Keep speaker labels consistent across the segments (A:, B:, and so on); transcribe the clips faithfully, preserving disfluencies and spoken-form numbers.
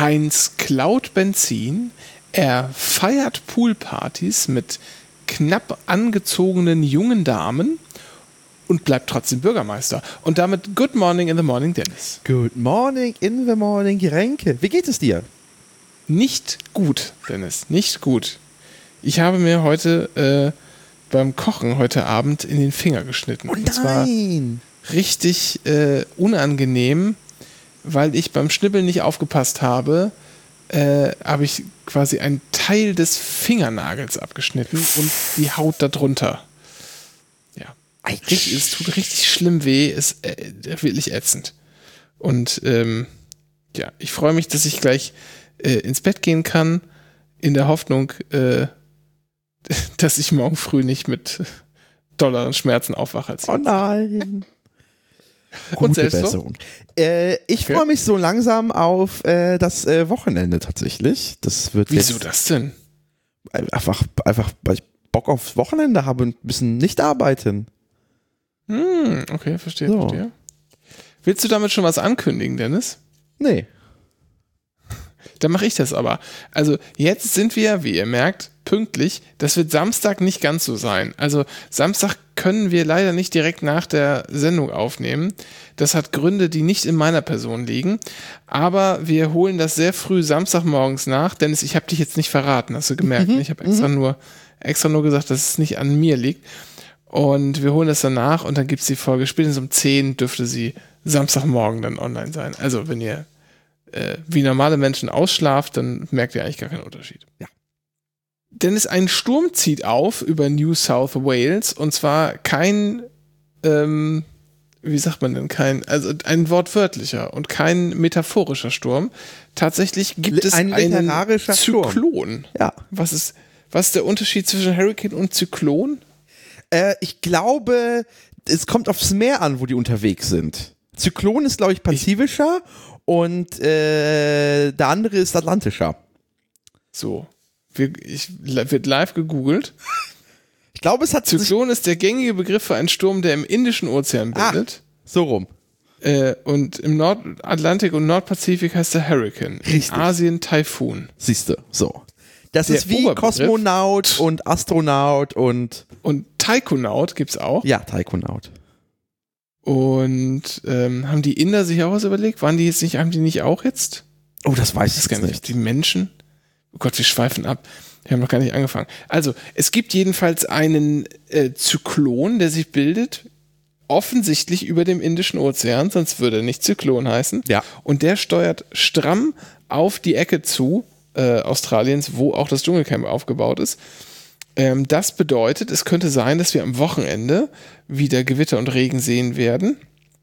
A: Heinz klaut Benzin, er feiert Poolpartys mit knapp angezogenen jungen Damen und bleibt trotzdem Bürgermeister. Und damit Good Morning in the Morning, Dennis.
B: Good Morning in the Morning, Renke. Wie geht es dir?
A: Nicht gut, Dennis, nicht gut. Ich habe mir heute äh, beim Kochen heute Abend in den Finger geschnitten.
B: Oh nein!
A: Und zwar richtig äh, unangenehm, weil ich beim Schnibbeln nicht aufgepasst habe, äh, habe ich quasi einen Teil des Fingernagels abgeschnitten und die Haut darunter. Ja. Richtig, es tut richtig schlimm weh, ist äh, wirklich ätzend. Und ähm, ja, ich freue mich, dass ich gleich äh, ins Bett gehen kann, in der Hoffnung, äh, dass ich morgen früh nicht mit dollaren Schmerzen aufwache. Als
B: oh nein.
A: Und selbst so?
B: Äh, ich okay. freue mich so langsam auf äh, das äh, Wochenende tatsächlich. Das wird
A: Wieso
B: jetzt
A: das denn?
B: Einfach, einfach, weil ich Bock aufs Wochenende habe und ein bisschen nicht arbeiten.
A: Hm, okay, verstehe,
B: so.
A: verstehe. Willst du damit schon was ankündigen, Dennis?
B: Nee.
A: Dann mache ich das aber. Also jetzt sind wir, wie ihr merkt, pünktlich. Das wird Samstag nicht ganz so sein. Also Samstag können wir leider nicht direkt nach der Sendung aufnehmen. Das hat Gründe, die nicht in meiner Person liegen. Aber wir holen das sehr früh Samstagmorgens nach. Dennis, ich habe dich jetzt nicht verraten, hast du gemerkt. Mhm. Ich habe extra, mhm. nur, extra nur gesagt, dass es nicht an mir liegt. Und wir holen das dann nach und dann gibt es die Folge. Spätestens um zehn dürfte sie Samstagmorgen dann online sein. Also wenn ihr äh, wie normale Menschen ausschlaft, dann merkt ihr eigentlich gar keinen Unterschied.
B: Ja.
A: Dennis, ein Sturm zieht auf über New South Wales und zwar kein, ähm, wie sagt man denn, kein, also ein wortwörtlicher und kein metaphorischer Sturm. Tatsächlich gibt es
B: ein
A: einen
B: literarischer
A: Zyklon.
B: Sturm. Ja.
A: Was ist, was ist der Unterschied zwischen Hurricane und Zyklon?
B: Äh, ich glaube, es kommt aufs Meer an, wo die unterwegs sind. Zyklon ist, glaube ich, pazifischer ich, und äh, der andere ist atlantischer.
A: So. Wir, ich, wird live gegoogelt.
B: Ich glaube, es hat
A: Zyklon ist der gängige Begriff für einen Sturm, der im Indischen Ozean bildet.
B: Ah, so rum.
A: Äh, und im Nordatlantik und Nordpazifik heißt der Hurricane.
B: Richtig.
A: In Asien Taifun.
B: Siehste, so. Das
A: der
B: ist wie Kosmonaut und Astronaut und
A: Und Taikonaut gibt's auch.
B: Ja, Taikonaut.
A: Und ähm, haben die Inder sich auch was überlegt? Waren die jetzt nicht, haben die nicht auch jetzt?
B: Oh, das weiß ich
A: gar nicht.
B: nicht.
A: Die Menschen? Oh Gott, wir schweifen ab. Wir haben noch gar nicht angefangen. Also, es gibt jedenfalls einen äh, Zyklon, der sich bildet, offensichtlich über dem Indischen Ozean, sonst würde er nicht Zyklon heißen.
B: Ja.
A: Und der steuert stramm auf die Ecke zu, äh, Australiens, wo auch das Dschungelcamp aufgebaut ist. Ähm, das bedeutet, es könnte sein, dass wir am Wochenende wieder Gewitter und Regen sehen werden.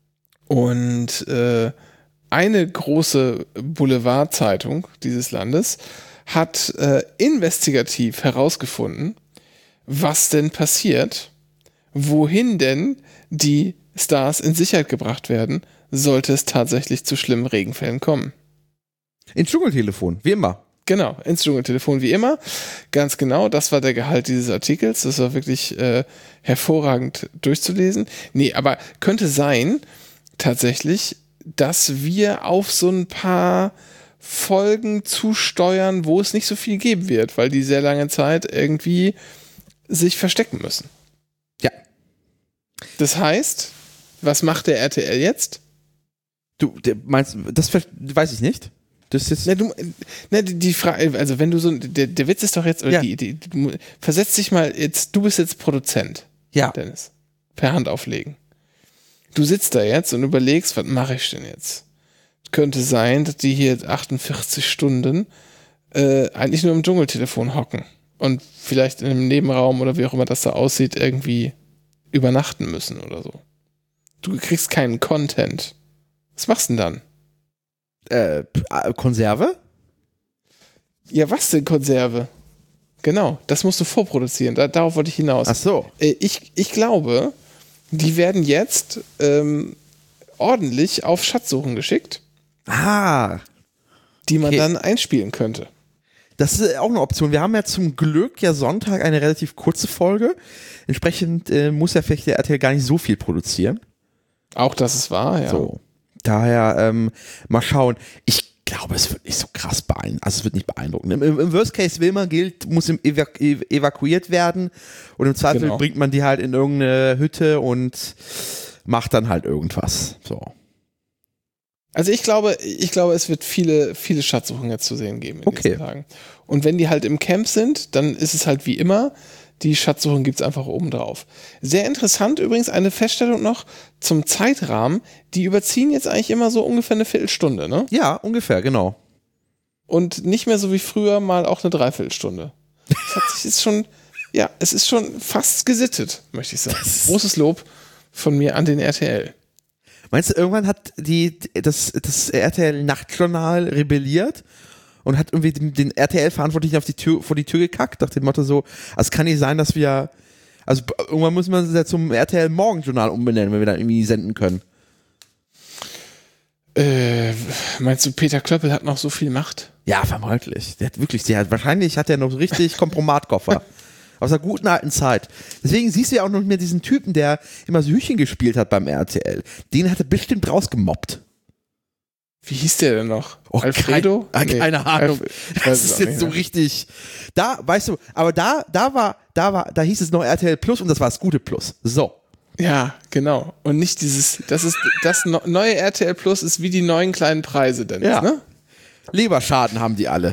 A: Und äh, eine große Boulevardzeitung dieses Landes hat äh, investigativ herausgefunden, was denn passiert, wohin denn die Stars in Sicherheit gebracht werden, sollte es tatsächlich zu schlimmen Regenfällen kommen.
B: Ins Dschungeltelefon, wie immer.
A: Genau, ins Dschungeltelefon wie immer. Ganz genau, das war der Gehalt dieses Artikels. Das war wirklich äh, hervorragend durchzulesen. Nee, aber könnte sein, tatsächlich, dass wir auf so ein paar Folgen zusteuern, wo es nicht so viel geben wird, weil die sehr lange Zeit irgendwie sich verstecken müssen.
B: Ja.
A: Das heißt, was macht der R T L jetzt?
B: Du, der meinst, das weiß ich nicht. Das ist
A: na, du, na, die, die Frage, also wenn du so, der, der Witz ist doch jetzt,
B: ja.
A: die, die, du, versetz dich mal jetzt, du bist jetzt Produzent,
B: ja.
A: Dennis, per Hand auflegen. Du sitzt da jetzt und überlegst, was mache ich denn jetzt? Könnte sein, dass die hier achtundvierzig Stunden äh, eigentlich nur im Dschungeltelefon hocken und vielleicht in einem Nebenraum oder wie auch immer das da aussieht, irgendwie übernachten müssen oder so. Du kriegst keinen Content. Was machst du denn dann?
B: Äh, Konserve?
A: Ja, was denn Konserve? Genau, das musst du vorproduzieren. Da, darauf wollte ich hinaus.
B: Ach so.
A: Äh, ich, ich glaube, die werden jetzt ähm, ordentlich auf Schatzsuchen geschickt.
B: Ah.
A: Die man
B: okay.
A: dann einspielen könnte.
B: Das ist auch eine Option. Wir haben ja zum Glück ja Sonntag eine relativ kurze Folge. Entsprechend äh, muss ja vielleicht der R T L gar nicht so viel produzieren.
A: Auch das ist wahr, ja.
B: So. Daher ähm, mal schauen. Ich glaube, es wird nicht so krass beeindruckend. Also es wird nicht beeindruckend. Im, im Worst Case will man gilt, muss im evaku evakuiert werden und im Zweifel genau. bringt man die halt in irgendeine Hütte und macht dann halt irgendwas. So.
A: Also ich glaube, ich glaube, es wird viele, viele Schatzsuchen jetzt zu sehen geben in
B: okay.
A: diesen Tagen. Und wenn die halt im Camp sind, dann ist es halt wie immer, die Schatzsuchen gibt es einfach oben drauf. Sehr interessant übrigens, eine Feststellung noch zum Zeitrahmen, die überziehen jetzt eigentlich immer so ungefähr eine Viertelstunde, ne?
B: Ja, ungefähr, genau.
A: Und nicht mehr so wie früher mal auch eine Dreiviertelstunde. Das hat sich jetzt schon, ja, es ist schon fast gesittet, möchte ich sagen. Großes Lob von mir an den R T L.
B: Meinst du, irgendwann hat die, das, das R T L-Nachtjournal rebelliert und hat irgendwie den, den R T L-Verantwortlichen auf die Tür, vor die Tür gekackt, nach dem Motto so, also es kann nicht sein, dass wir, also irgendwann muss man es ja zum R T L-Morgenjournal umbenennen, wenn wir dann irgendwie senden können.
A: Äh, meinst du, Peter Klöppel hat noch so viel Macht?
B: Ja, vermutlich. Der hat wirklich, der hat, wahrscheinlich hat er noch richtig Kompromatkoffer. Aus einer guten alten Zeit. Deswegen siehst du ja auch noch mehr diesen Typen, der immer so Hühnchen gespielt hat beim R T L. Den hat er bestimmt rausgemobbt.
A: Wie hieß der denn noch?
B: Oh,
A: Alfredo?
B: Kein, nee, keine Ahnung. Alf, das ist jetzt so mehr. richtig. Da, weißt du, aber da, da war, da war, da hieß es noch R T L Plus und das war das gute Plus. So.
A: Ja, genau. Und nicht dieses, das ist, das neue R T L Plus ist wie die neuen kleinen Preise, Dennis,
B: ja.
A: ne?
B: Leberschaden haben die alle.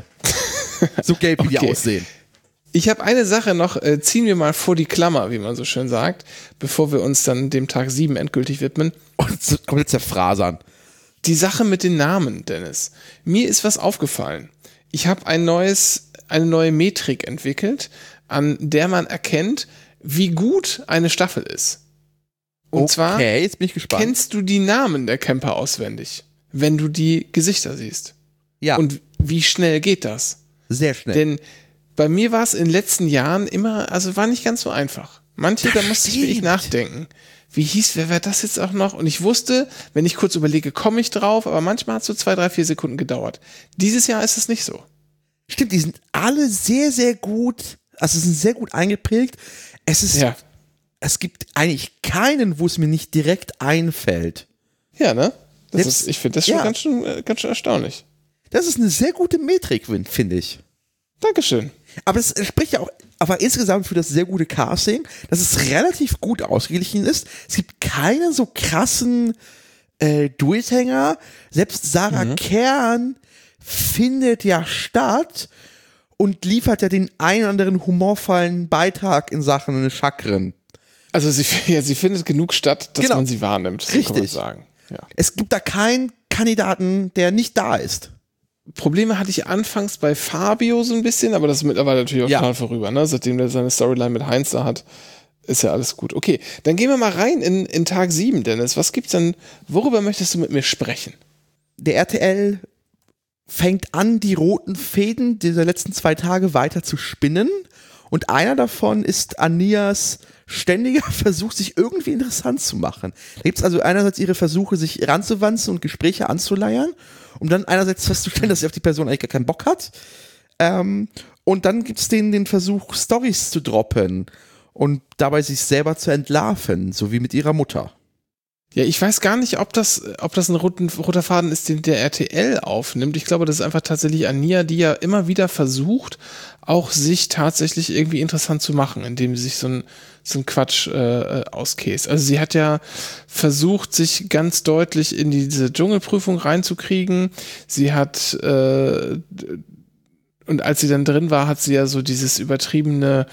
B: So gelb, wie okay. die aussehen.
A: Ich habe eine Sache noch, äh, ziehen wir mal vor die Klammer, wie man so schön sagt, bevor wir uns dann dem Tag sieben endgültig widmen.
B: Und komplett zerfrasern.
A: Die Sache mit den Namen, Dennis. Mir ist was aufgefallen. Ich habe ein neues, eine neue Metrik entwickelt, an der man erkennt, wie gut eine Staffel ist. Und
B: okay,
A: zwar
B: jetzt bin ich gespannt.
A: Kennst du die Namen der Camper auswendig, wenn du die Gesichter siehst.
B: Ja.
A: Und wie schnell geht das?
B: Sehr schnell.
A: Denn bei mir war es in den letzten Jahren immer, also war nicht ganz so einfach. Manche, das da musste ich wirklich nachdenken. Wie hieß, wer war das jetzt auch noch? Und ich wusste, wenn ich kurz überlege, komme ich drauf, aber manchmal hat es so zwei, drei, vier Sekunden gedauert. Dieses Jahr ist es nicht so.
B: Stimmt, die sind alle sehr, sehr gut, also sind sehr gut eingeprägt. Es ist,
A: ja.
B: es gibt eigentlich keinen, wo es mir nicht direkt einfällt.
A: Ja, ne? Das
B: Selbst,
A: ist, ich finde das schon,
B: ja.
A: ganz schön, ganz schön erstaunlich.
B: Das ist eine sehr gute Metrik, finde ich.
A: Dankeschön.
B: Aber es spricht ja auch aber insgesamt für das sehr gute Casting, dass es relativ gut ausgeglichen ist. Es gibt keinen so krassen äh, Durchhänger. Selbst Sarah mhm. Kern findet ja statt und liefert ja den einen oder anderen humorvollen Beitrag in Sachen Chakren.
A: Also sie, ja, sie findet genug statt, dass
B: genau.
A: man sie wahrnimmt, so
B: Richtig.
A: kann man sagen. Ja.
B: Es gibt da keinen Kandidaten, der nicht da ist.
A: Probleme hatte ich anfangs bei Fabio so ein bisschen, aber das ist mittlerweile natürlich auch
B: ja.
A: total vorüber, ne? Seitdem der seine Storyline mit Heinz da hat, ist ja alles gut. Okay, dann gehen wir mal rein in, in Tag sieben, Dennis. Was gibt's denn, worüber möchtest du mit mir sprechen?
B: Der R T L fängt an, die roten Fäden dieser letzten zwei Tage weiter zu spinnen und einer davon ist Anias ständiger Versuch, sich irgendwie interessant zu machen. Da gibt es also einerseits ihre Versuche, sich ranzuwanzen und Gespräche anzuleiern, um dann einerseits festzustellen, dass sie auf die Person eigentlich gar keinen Bock hat. Ähm, und dann gibt es den, den Versuch, Storys zu droppen und dabei sich selber zu entlarven, so wie mit ihrer Mutter.
A: Ja, ich weiß gar nicht, ob das, ob das ein roten, roter Faden ist, den der R T L aufnimmt. Ich glaube, das ist einfach tatsächlich Ania, die ja immer wieder versucht, auch sich tatsächlich irgendwie interessant zu machen, indem sie sich so ein, so ein Quatsch äh, auskäst. Also sie hat ja versucht, sich ganz deutlich in diese Dschungelprüfung reinzukriegen. Sie hat äh, und als sie dann drin war, hat sie ja so dieses übertriebene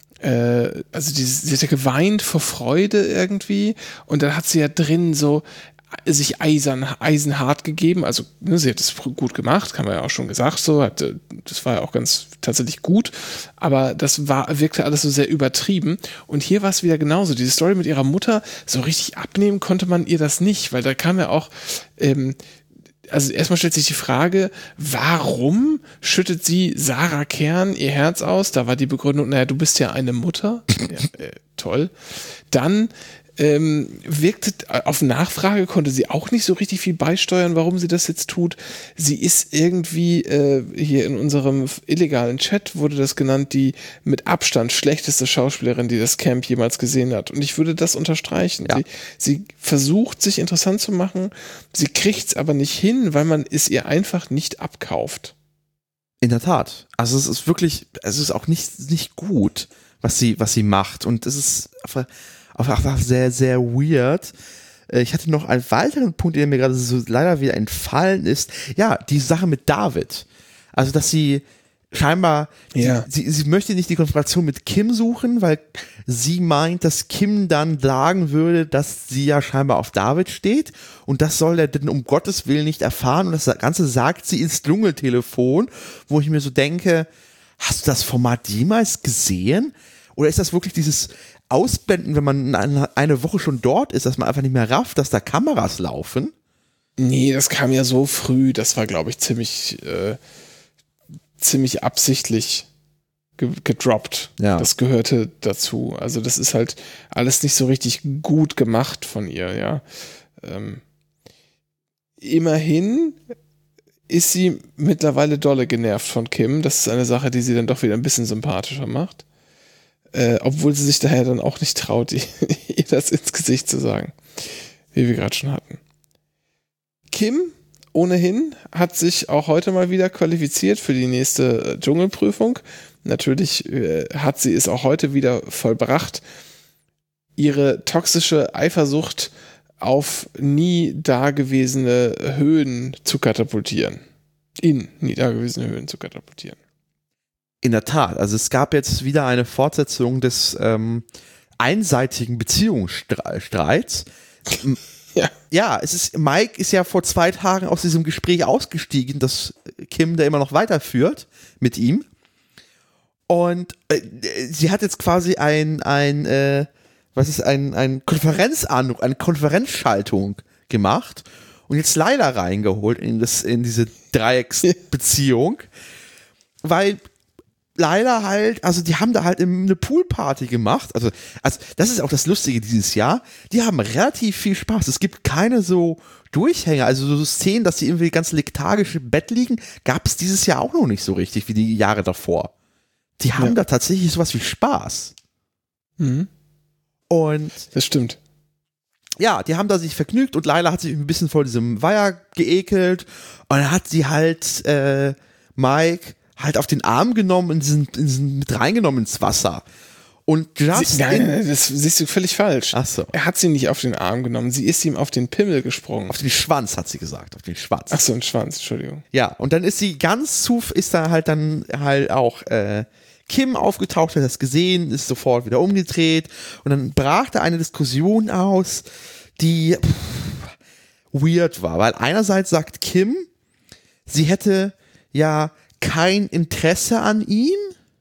A: Äh, also die, sie hat ja geweint vor Freude irgendwie und dann hat sie ja drin so sich eisern, eisenhart gegeben, also ne, sie hat es gut gemacht, kann man ja auch schon gesagt, so hat, das war ja auch ganz tatsächlich gut, aber das war, wirkte alles so sehr übertrieben und hier war es wieder genauso, diese Story mit ihrer Mutter, so richtig abnehmen konnte man ihr das nicht, weil da kam ja auch ähm, also erstmal stellt sich die Frage, warum schüttet sie Sarah Kern ihr Herz aus? Da war die Begründung, naja, du bist ja eine Mutter. Ja, äh, toll. Dann Ähm, wirkte, auf Nachfrage konnte sie auch nicht so richtig viel beisteuern, warum sie das jetzt tut. Sie ist irgendwie, äh, hier in unserem illegalen Chat wurde das genannt, die mit Abstand schlechteste Schauspielerin, die das Camp jemals gesehen hat. Und ich würde das unterstreichen.
B: Ja.
A: Sie, sie versucht, sich interessant zu machen, sie kriegt es aber nicht hin, weil man es ihr einfach nicht abkauft.
B: In der Tat. Also es ist wirklich, es ist auch nicht, nicht gut, was sie, was sie macht. Und es ist einfach, einfach sehr, sehr weird. Ich hatte noch einen weiteren Punkt, der mir gerade so leider wieder entfallen ist. Ja, die Sache mit David. Also, dass sie scheinbar,
A: ja.
B: sie, sie, sie möchte nicht die Konfrontation mit Kim suchen, weil sie meint, dass Kim dann sagen würde, dass sie ja scheinbar auf David steht. Und das soll er denn um Gottes Willen nicht erfahren. Und das Ganze sagt sie ins Dschungeltelefon, wo ich mir so denke, hast du das Format jemals gesehen? Oder ist das wirklich dieses Ausblenden, wenn man eine Woche schon dort ist, dass man einfach nicht mehr rafft, dass da Kameras laufen?
A: Nee, das kam ja so früh, das war, glaube ich, ziemlich, äh, ziemlich absichtlich ge- gedroppt.
B: Ja.
A: Das gehörte dazu. Also das ist halt alles nicht so richtig gut gemacht von ihr, ja. Ähm, immerhin ist sie mittlerweile dolle genervt von Kim. Das ist eine Sache, die sie dann doch wieder ein bisschen sympathischer macht. Äh, obwohl sie sich daher dann auch nicht traut, ihr das ins Gesicht zu sagen. Wie wir gerade schon hatten. Kim, ohnehin, hat sich auch heute mal wieder qualifiziert für die nächste äh, Dschungelprüfung. Natürlich äh, hat sie es auch heute wieder vollbracht, ihre toxische Eifersucht auf nie dagewesene Höhen zu katapultieren. In nie dagewesene Höhen zu katapultieren.
B: In der Tat, also es gab jetzt wieder eine Fortsetzung des ähm, einseitigen Beziehungsstreits.
A: Ja.
B: Ja, es ist, Mike ist ja vor zwei Tagen aus diesem Gespräch ausgestiegen, das Kim da immer noch weiterführt mit ihm. Und äh, sie hat jetzt quasi ein, ein äh, was ist, ein, ein Konferenzanruf, eine Konferenzschaltung gemacht und jetzt Laila reingeholt in, das, in diese Dreiecksbeziehung, weil Laila halt, also die haben da halt eine Poolparty gemacht, also, also das ist auch das Lustige dieses Jahr, die haben relativ viel Spaß, es gibt keine so Durchhänger, also so Szenen, dass sie irgendwie ganz lethargisch im Bett liegen, gab es dieses Jahr auch noch nicht so richtig wie die Jahre davor. Die haben ja da tatsächlich sowas wie Spaß.
A: Mhm.
B: Und
A: das stimmt.
B: Ja, die haben da sich vergnügt und Laila hat sich ein bisschen vor diesem Weiher geekelt und dann hat sie halt äh, Mike halt auf den Arm genommen und diesen, diesen mit reingenommen ins Wasser. Und just
A: sie, nein, nein, das siehst du völlig falsch.
B: Ach so.
A: Er hat sie nicht auf den Arm genommen, sie ist ihm auf den Pimmel gesprungen.
B: Auf den Schwanz, hat sie gesagt, auf den Schwanz.
A: Ach so, ein Schwanz, Entschuldigung.
B: Ja, und dann ist sie ganz zu, ist da halt dann halt auch äh, Kim aufgetaucht, hat das gesehen, ist sofort wieder umgedreht und dann brach da eine Diskussion aus, die pff, weird war, weil einerseits sagt Kim, sie hätte ja kein Interesse an ihm,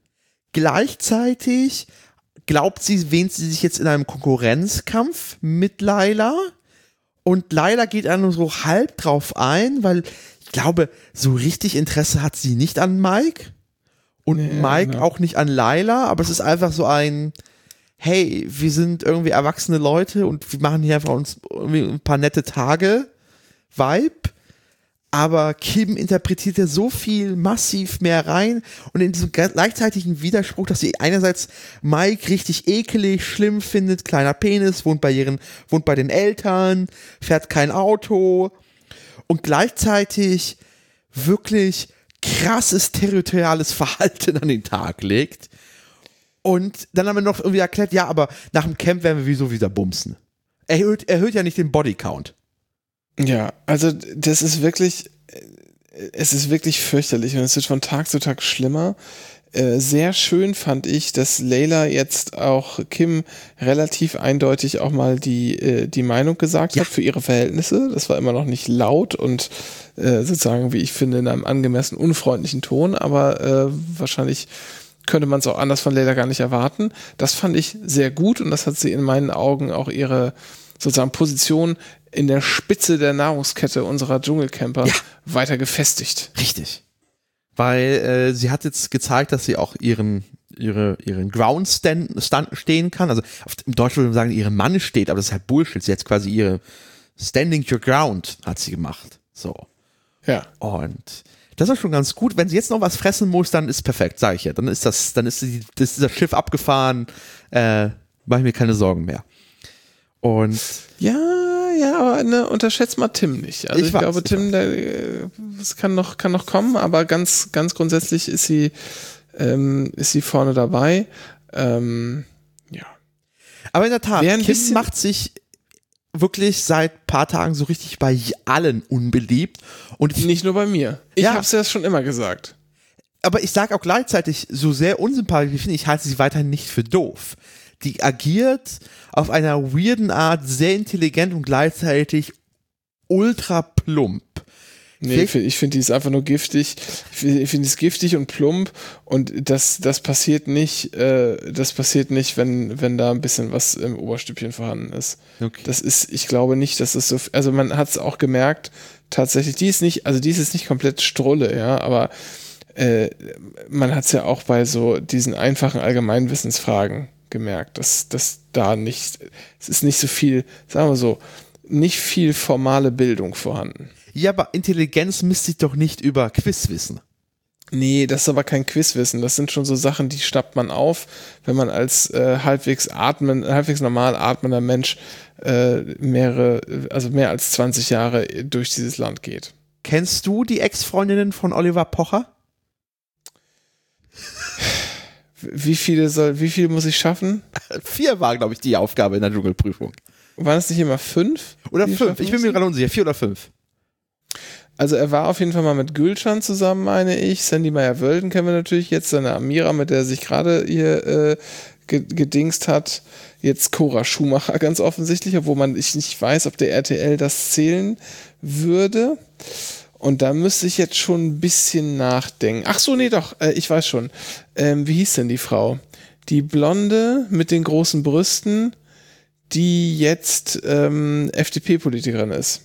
B: gleichzeitig glaubt sie, wähnt sie sich jetzt in einem Konkurrenzkampf mit Laila und Laila geht dann so halb drauf ein, weil ich glaube, so richtig Interesse hat sie nicht an Mike und
A: nee,
B: Mike
A: ja.
B: auch nicht an Laila, aber es ist einfach so ein hey, wir sind irgendwie erwachsene Leute und wir machen hier einfach uns irgendwie ein paar nette Tage Vibe. Aber Kim interpretiert ja so viel massiv mehr rein und in diesem gleichzeitigen Widerspruch, dass sie einerseits Mike richtig ekelig, schlimm findet, kleiner Penis, wohnt bei ihren, wohnt bei den Eltern, fährt kein Auto und gleichzeitig wirklich krasses territoriales Verhalten an den Tag legt. Und dann haben wir noch irgendwie erklärt, ja, aber nach dem Camp werden wir wieso wieder bumsen. Erhöht, erhöht ja nicht den Bodycount.
A: Ja, also das ist wirklich, es ist wirklich fürchterlich und es wird von Tag zu Tag schlimmer. Äh, sehr schön fand ich, dass Layla jetzt auch Kim relativ eindeutig auch mal die, äh, die Meinung gesagt
B: ja.
A: hat für ihre Verhältnisse. Das war immer noch nicht laut und äh, sozusagen, wie ich finde, in einem angemessen unfreundlichen Ton, aber äh, wahrscheinlich könnte man es auch anders von Layla gar nicht erwarten. Das fand ich sehr gut und das hat sie in meinen Augen auch ihre sozusagen Position in der Spitze der Nahrungskette unserer Dschungelcamper ja. weiter gefestigt.
B: Richtig. Weil äh, sie hat jetzt gezeigt, dass sie auch ihren ihre, ihren Ground stand, stand, stehen kann. Also auf, im Deutschen würde man sagen, ihre Mann steht, aber das ist halt Bullshit. Sie hat quasi ihre Standing Your Ground hat sie gemacht. So.
A: Ja.
B: Und das ist schon ganz gut. Wenn sie jetzt noch was fressen muss, dann ist perfekt, sage ich ja. Dann ist das, dann ist, die, das, ist das Schiff abgefahren. Äh, mache ich mir keine Sorgen mehr. Und
A: ja, ja, aber ne, unterschätzt mal Tim nicht. Also ich, ich weiß, glaube, Tim, der, das kann noch, kann noch kommen, aber ganz, ganz grundsätzlich ist sie, ähm, ist sie vorne dabei. Ähm, ja.
B: Aber in der Tat, Kim macht sich wirklich seit ein paar Tagen so richtig bei allen unbeliebt. Und ich,
A: nicht nur bei mir. Ich
B: ja,
A: hab's ja schon immer gesagt.
B: Aber ich sage auch gleichzeitig, so sehr unsympathisch ich finde, ich halte sie weiterhin nicht für doof. Die agiert auf einer weirden Art sehr intelligent und gleichzeitig ultra plump.
A: Nee, ich finde, find, die ist einfach nur giftig. Ich finde, find, die ist giftig und plump und das, das passiert nicht, äh, das passiert nicht, wenn, wenn da ein bisschen was im Oberstübchen vorhanden ist.
B: Okay.
A: Das ist, ich glaube nicht, dass das so, also man hat es auch gemerkt, tatsächlich, die ist nicht, also die ist jetzt nicht komplett Strulle, ja, aber äh, man hat es ja auch bei so diesen einfachen Allgemeinwissensfragen gemerkt, dass, dass da nicht, es ist nicht so viel, sagen wir so, nicht viel formale Bildung vorhanden.
B: Ja, aber Intelligenz misst sich doch nicht über Quizwissen.
A: Nee, das ist aber kein Quizwissen. Das sind schon so Sachen, die schnappt man auf, wenn man als äh, halbwegs atmen, halbwegs normal atmender Mensch äh, mehrere, also mehr als zwanzig Jahre durch dieses Land geht.
B: Kennst du die Ex-Freundinnen von Oliver Pocher?
A: Wie viele soll, wie viel muss ich schaffen?
B: Vier war, glaube ich, die Aufgabe in der Dschungelprüfung.
A: Waren es nicht immer fünf?
B: Oder fünf? Ich bin mir gerade unsicher. Vier oder fünf?
A: Also er war auf jeden Fall mal mit Gülcan zusammen, meine ich. Sandy Meyer-Wölden kennen wir natürlich jetzt. Seine Amira, mit der er sich gerade hier äh, gedingst hat. Jetzt Cora Schumacher ganz offensichtlich, obwohl man ich nicht weiß, ob der R T L das zählen würde. Und da müsste ich jetzt schon ein bisschen nachdenken. Ach so, nee, doch, äh, ich weiß schon. Ähm, wie hieß denn die Frau? Die Blonde mit den großen Brüsten, die jetzt ähm, F D P-Politikerin ist.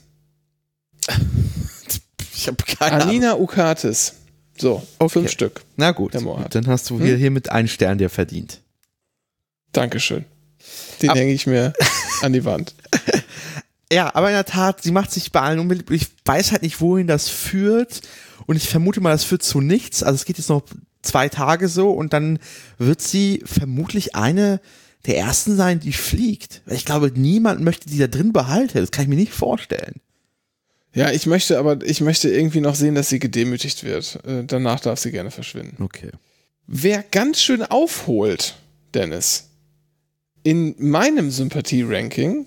B: Ich habe keine Ahnung.
A: Alina Ukatis. So, okay. Fünf Stück.
B: Na gut, dann hast du hier, hm? hiermit einen Stern dir verdient.
A: Dankeschön. Den hänge ich mir an die Wand.
B: Ja, aber in der Tat, sie macht sich bei allen unbeliebt. Ich weiß halt nicht, wohin das führt. Und ich vermute mal, das führt zu nichts. Also es geht jetzt noch zwei Tage so und dann wird sie vermutlich eine der ersten sein, die fliegt. Ich glaube, niemand möchte die da drin behalten. Das kann ich mir nicht vorstellen.
A: Ja, ich möchte aber, ich möchte irgendwie noch sehen, dass sie gedemütigt wird. Äh, danach darf sie gerne verschwinden.
B: Okay.
A: Wer ganz schön aufholt, Dennis, in meinem Sympathie-Ranking,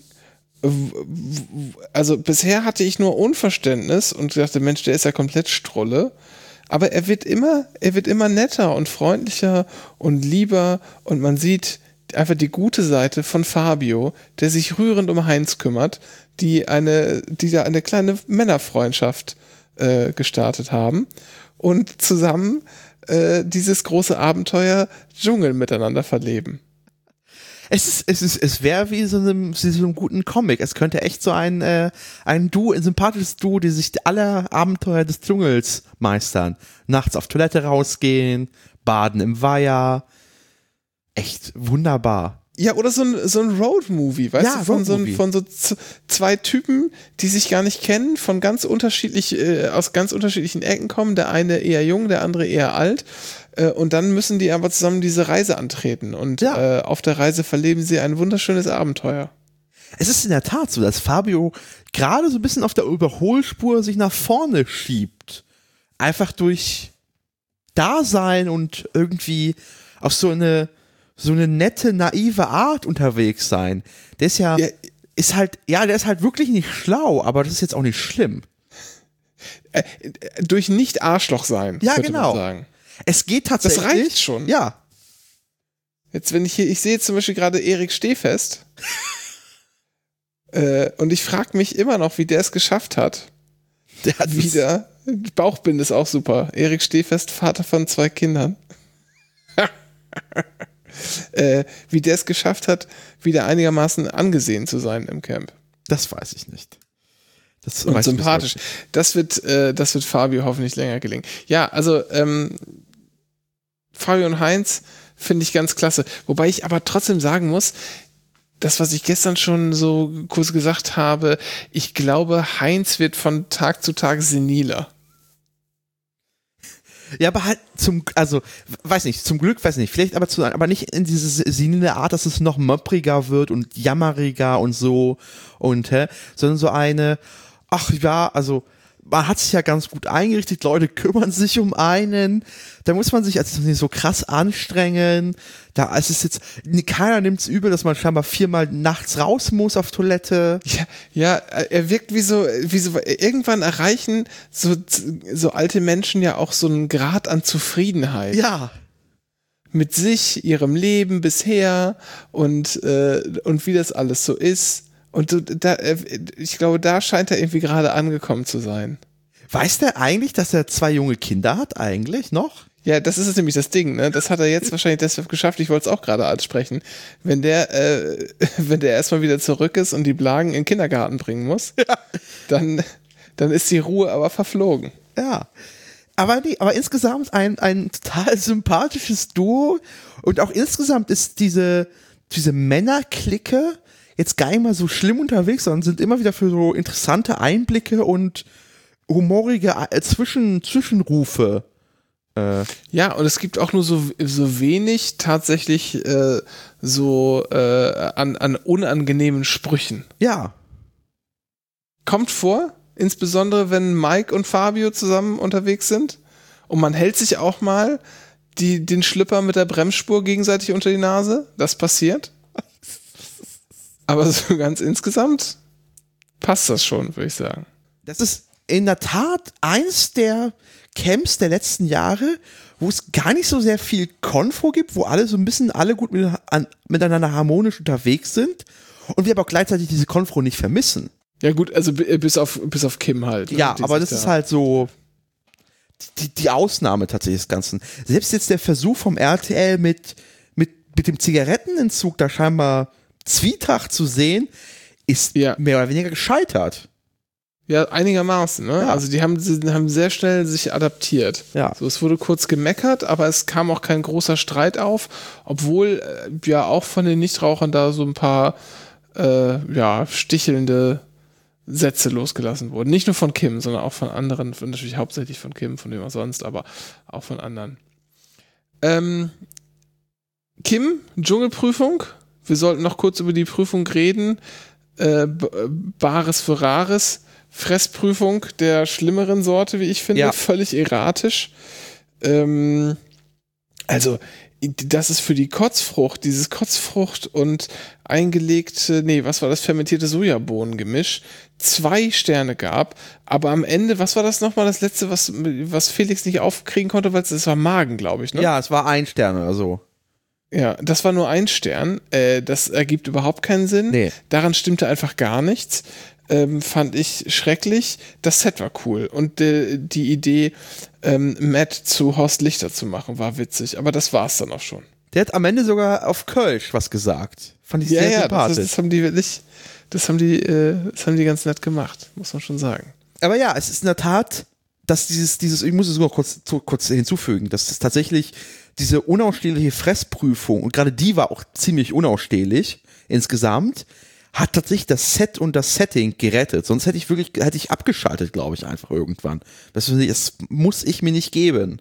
A: also bisher hatte ich nur Unverständnis und dachte, Mensch, der ist ja komplett Strolle, aber er wird immer, er wird immer netter und freundlicher und lieber und man sieht einfach die gute Seite von Fabio, der sich rührend um Heinz kümmert, die eine, die da eine kleine Männerfreundschaft äh, gestartet haben und zusammen äh, dieses große Abenteuer Dschungel miteinander verleben.
B: Es ist, es ist, es wäre wie so einem, so einem guten Comic. Es könnte echt so ein, äh, ein Duo, ein sympathisches Duo, die sich alle Abenteuer des Dschungels meistern. Nachts auf Toilette rausgehen, baden im Weiher. Echt wunderbar.
A: Ja, oder so ein, so ein Road-Movie, weißt
B: ja,
A: du, von so, ein, von so z- zwei Typen, die sich gar nicht kennen, von ganz unterschiedlich, äh, aus ganz unterschiedlichen Ecken kommen, der eine eher jung, der andere eher alt, äh, und dann müssen die aber zusammen diese Reise antreten und ja. äh, auf der Reise verleben sie ein wunderschönes Abenteuer.
B: Es ist in der Tat so, dass Fabio gerade so ein bisschen auf der Überholspur sich nach vorne schiebt. Einfach durch Dasein und irgendwie auf so eine so eine nette, naive Art unterwegs sein. Der ist ja, ja, ist halt, ja, der ist halt wirklich nicht schlau, aber das ist jetzt auch nicht schlimm.
A: Äh, durch nicht Arschloch sein,
B: ja,
A: könnte
B: genau.
A: man sagen.
B: Es geht tatsächlich.
A: Das reicht schon.
B: Ja.
A: Jetzt, wenn ich hier, ich sehe jetzt zum Beispiel gerade Erik Stehfest äh, und ich frage mich immer noch, wie der es geschafft hat. Der hat wieder, Bauchbinde ist auch super. Erik Stehfest, Vater von zwei Kindern. Äh, wie der es geschafft hat, wieder einigermaßen angesehen zu sein im Camp.
B: Das weiß ich nicht. Das
A: und sympathisch. Das wird, äh, das wird Fabio hoffentlich länger gelingen. Ja, also ähm, Fabio und Heinz finde ich ganz klasse. Wobei ich aber trotzdem sagen muss, das, was ich gestern schon so kurz gesagt habe, ich glaube, Heinz wird von Tag zu Tag seniler.
B: Ja, aber halt zum, also, weiß nicht, zum Glück, weiß nicht, vielleicht aber zu, aber nicht in diese senile Art, dass es noch möppriger wird und jammeriger und so und, hä, sondern so eine, ach ja, also, man hat sich ja ganz gut eingerichtet, Leute kümmern sich um einen, da muss man sich also nicht so krass anstrengen, da ist es jetzt, keiner nimmt es übel, dass man scheinbar viermal nachts raus muss auf Toilette.
A: Ja, ja, er wirkt wie so, wie so, irgendwann erreichen so, so alte Menschen ja auch so einen Grad an Zufriedenheit.
B: Ja.
A: Mit sich, ihrem Leben bisher und, äh, und wie das alles so ist. Und so, da, ich glaube, da scheint er irgendwie gerade angekommen zu sein.
B: Weiß der eigentlich, dass er zwei junge Kinder hat, eigentlich noch?
A: Ja, das ist es nämlich das Ding, ne? Das hat er jetzt wahrscheinlich deshalb geschafft, ich wollte es auch gerade ansprechen. Wenn der, äh, wenn der erstmal wieder zurück ist und die Blagen in den Kindergarten bringen muss, ja. dann, dann ist die Ruhe aber verflogen.
B: Ja. Aber, die, aber insgesamt ein, ein total sympathisches Duo und auch insgesamt ist diese, diese Männerklicke jetzt gar nicht mal so schlimm unterwegs, sondern sind immer wieder für so interessante Einblicke und humorige Zwischen, Zwischenrufe. Äh.
A: Ja, und es gibt auch nur so, so wenig tatsächlich äh, so äh, an, an unangenehmen Sprüchen.
B: Ja.
A: Kommt vor, insbesondere wenn Mike und Fabio zusammen unterwegs sind und man hält sich auch mal die, den Schlüpper mit der Bremsspur gegenseitig unter die Nase. Das passiert. Aber so ganz insgesamt passt das schon, würde ich sagen.
B: Das ist in der Tat eins der Camps der letzten Jahre, wo es gar nicht so sehr viel Konfo gibt, wo alle so ein bisschen alle gut mit, an, miteinander harmonisch unterwegs sind und wir aber auch gleichzeitig diese Konfo nicht vermissen.
A: Ja gut, also bis auf, bis auf Kim halt.
B: Ne? Ja, aber das da ist halt so die, die Ausnahme tatsächlich des Ganzen. Selbst jetzt der Versuch vom R T L mit, mit, mit dem Zigarettenentzug da scheinbar Zwietracht zu sehen, ist ja mehr oder weniger gescheitert.
A: Ja, einigermaßen, ne?
B: Ja.
A: Also die haben, die haben sehr schnell sich adaptiert.
B: Ja.
A: So, es wurde kurz gemeckert, aber es kam auch kein großer Streit auf, obwohl äh, ja auch von den Nichtrauchern da so ein paar äh, ja, stichelnde Sätze losgelassen wurden. Nicht nur von Kim, sondern auch von anderen, natürlich hauptsächlich von Kim, von wem auch sonst, aber auch von anderen. Ähm, Kim, Dschungelprüfung. Wir sollten noch kurz über die Prüfung reden. Äh, Bares für Rares. Fressprüfung der schlimmeren Sorte, wie ich finde. Ja. Völlig erratisch. Ähm, also, das ist für die Kotzfrucht, dieses Kotzfrucht und eingelegte, nee, was war das, fermentierte Sojabohnengemisch, zwei Sterne gab, aber am Ende, was war das nochmal, das letzte, was, was Felix nicht aufkriegen konnte, weil es war Magen, glaube ich, ne?
B: Ja, es war ein Stern oder so.
A: Ja, das war nur ein Stern. Äh, das ergibt überhaupt keinen Sinn.
B: Nee.
A: Daran stimmte einfach gar nichts. Ähm, fand ich schrecklich. Das Set war cool. Und äh, die Idee, ähm, Matt zu Horst Lichter zu machen, war witzig. Aber das war's dann auch schon.
B: Der hat am Ende sogar auf Kölsch was gesagt. Fand ich
A: ja,
B: sehr
A: ja,
B: sympathisch.
A: Das, das haben die wirklich, das haben die, äh, das haben die ganz nett gemacht, muss man schon sagen.
B: Aber ja, es ist in der Tat, dass dieses, dieses, ich muss es sogar kurz, kurz hinzufügen, dass es tatsächlich diese unausstehliche Fressprüfung, und gerade die war auch ziemlich unausstehlich insgesamt, hat tatsächlich das Set und das Setting gerettet. Sonst hätte ich wirklich, hätte ich abgeschaltet, glaube ich, einfach irgendwann. Das, das muss ich mir nicht geben.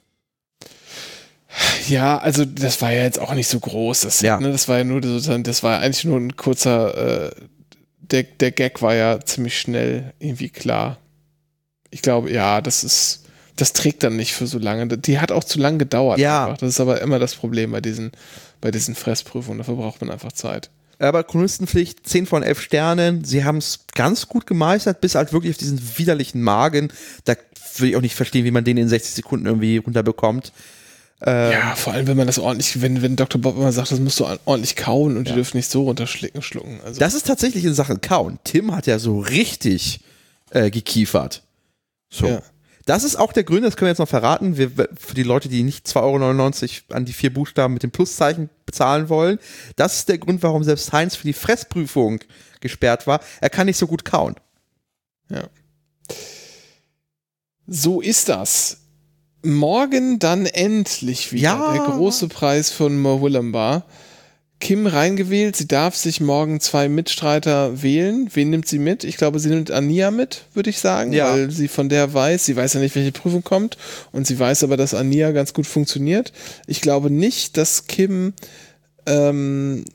A: Ja, also das war ja jetzt auch nicht so groß, das Set,
B: ja.
A: ne? Das war ja nur, das war eigentlich nur ein kurzer, äh, der, der Gag war ja ziemlich schnell irgendwie klar. Ich glaube, ja, das ist, das trägt dann nicht für so lange. Die hat auch zu lang gedauert.
B: Ja.
A: Einfach. Das ist aber immer das Problem bei diesen, bei diesen Fressprüfungen. Dafür braucht man einfach Zeit.
B: Aber Chronistenpflicht, zehn von elf Sternen. Sie haben es ganz gut gemeistert, bis halt wirklich auf diesen widerlichen Magen. Da will ich auch nicht verstehen, wie man den in sechzig Sekunden irgendwie runterbekommt.
A: Ähm, ja, vor allem, wenn man das ordentlich, wenn, wenn Doktor Bob immer sagt, das musst du ordentlich kauen und ja. die dürfen nicht so runterschlucken. Schlucken. Also.
B: Das ist tatsächlich in Sachen Kauen. Tim hat ja so richtig äh, gekiefert. So. Ja. Das ist auch der Grund, das können wir jetzt noch verraten, wir, für die Leute, die nicht zwei Euro neunundneunzig an die vier Buchstaben mit dem Pluszeichen bezahlen wollen. Das ist der Grund, warum selbst Heinz für die Fressprüfung gesperrt war. Er kann nicht so gut kauen.
A: Ja. So ist das. morgen dann endlich wieder
B: Ja.
A: der große Preis von Murwillumbah. Kim reingewählt, sie darf sich morgen zwei Mitstreiter wählen. Wen nimmt sie mit? Ich glaube, sie nimmt Ania mit, würde ich sagen,
B: Ja.
A: weil sie von der weiß, sie weiß ja nicht, welche Prüfung kommt und sie weiß aber, dass Ania ganz gut funktioniert. Ich glaube nicht, dass Kim ähm,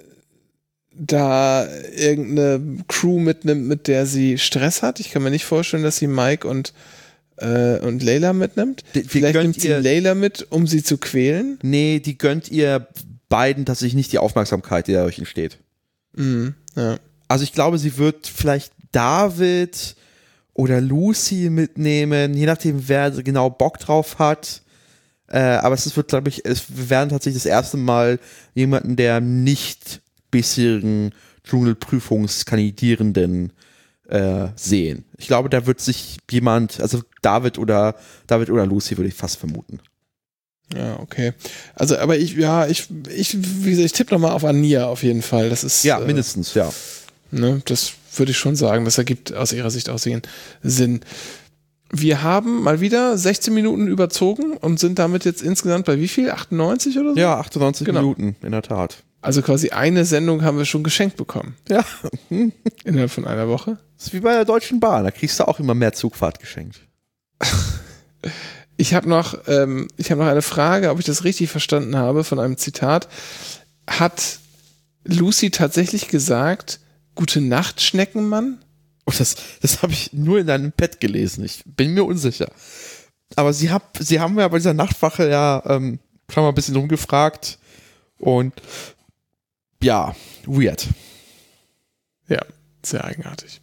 A: da irgendeine Crew mitnimmt, mit der sie Stress hat. Ich kann mir nicht vorstellen, dass sie Mike und äh, und Layla mitnimmt.
B: Die- die
A: Vielleicht
B: gönnt
A: nimmt sie
B: ihr-
A: Layla mit, um sie zu quälen.
B: Nee, die gönnt ihr beiden tatsächlich nicht die Aufmerksamkeit, die dadurch entsteht.
A: Mhm, ja.
B: Also ich glaube, sie wird vielleicht David oder Lucy mitnehmen, je nachdem, wer genau Bock drauf hat. Äh, aber es wird, glaube ich, es, wir werden tatsächlich das erste Mal jemanden der nicht bisherigen Dschungelprüfungskandidierenden äh, sehen. Ich glaube, da wird sich jemand, also David oder David oder Lucy würde ich fast vermuten.
A: Ja, okay. Also, aber ich, ja, ich, ich, wie gesagt, ich tippe nochmal auf Ania auf jeden Fall. Das ist.
B: Ja,
A: äh,
B: mindestens, ja.
A: Ne, das würde ich schon sagen. Das ergibt aus ihrer Sicht auch Sinn. Wir haben mal wieder sechzehn Minuten überzogen und sind damit jetzt insgesamt bei wie viel? achtundneunzig oder so?
B: Ja, achtundneunzig
A: Genau.
B: Minuten, in der Tat.
A: Also quasi eine Sendung haben wir schon geschenkt bekommen.
B: Ja,
A: Innerhalb von einer Woche.
B: das ist wie bei der Deutschen Bahn, da kriegst du auch immer mehr Zugfahrt geschenkt.
A: Ich habe noch, ähm, ich habe noch eine Frage, ob ich das richtig verstanden habe von einem Zitat. Hat Lucy tatsächlich gesagt, gute Nacht, Schneckenmann?
B: Oh, das das habe ich nur in deinem Pad gelesen, ich bin mir unsicher. Aber sie, hab, sie haben ja bei dieser Nachtwache ja ähm, schon mal ein bisschen rumgefragt und ja, weird.
A: Ja, sehr eigenartig.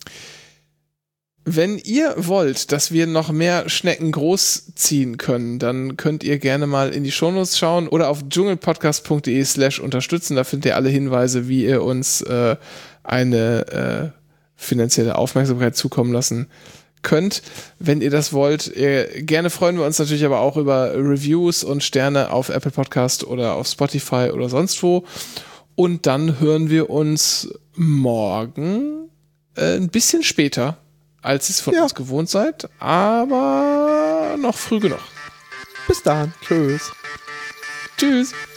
A: Wenn ihr wollt, dass wir noch mehr Schnecken großziehen können, dann könnt ihr gerne mal in die Shownotes schauen oder auf dschungelpodcast.de slash unterstützen. Da findet ihr alle Hinweise, wie ihr uns äh, eine äh, finanzielle Aufmerksamkeit zukommen lassen könnt. Wenn ihr das wollt, äh, gerne freuen wir uns natürlich aber auch über Reviews und Sterne auf Apple Podcast oder auf Spotify oder sonst wo. Und dann hören wir uns morgen äh, ein bisschen später, als ihr es von
B: Ja.
A: uns gewohnt seid, aber noch früh genug.
B: Bis dann. Tschüss.
A: Tschüss.